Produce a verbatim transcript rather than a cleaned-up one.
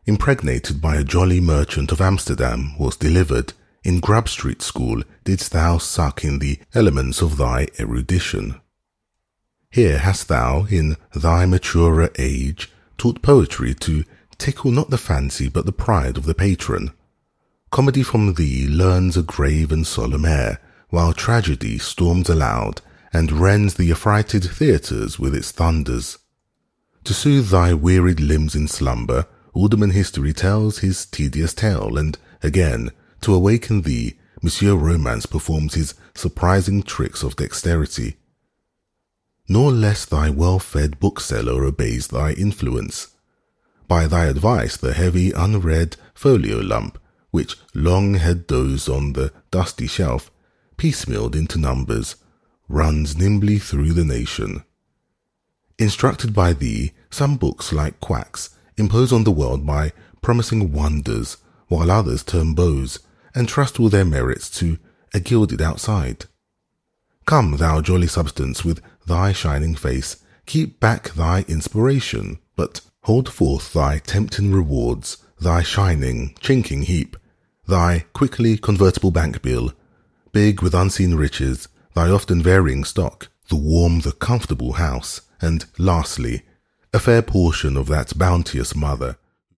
impregnated by a jolly merchant of Amsterdam, was delivered, in Grub Street School didst thou suck in the elements of thy erudition. Here hast thou, in thy maturer age, taught poetry to tickle not the fancy but the pride of the patron. Comedy from thee learns a grave and solemn air, while tragedy storms aloud and rends the affrighted theatres with its thunders. To soothe thy wearied limbs in slumber, Alderman History tells his tedious tale, and again, to awaken thee, Monsieur Romance performs his surprising tricks of dexterity. Nor less thy well-fed bookseller obeys thy influence. By thy advice the heavy unread folio lump, which long had dozed on the dusty shelf, piecemealed into numbers, runs nimbly through the nation. Instructed by thee, some books, like quacks, impose on the world by promising wonders, while others turn bows, and trust all their merits to a gilded outside. Come, thou jolly substance, with thy shining face, keep back thy inspiration, but hold forth thy tempting rewards, thy shining, chinking heap, thy quickly convertible bank bill, big with unseen riches, thy often varying stock, the warm, the comfortable house, and lastly, a fair portion of that bounteous mother,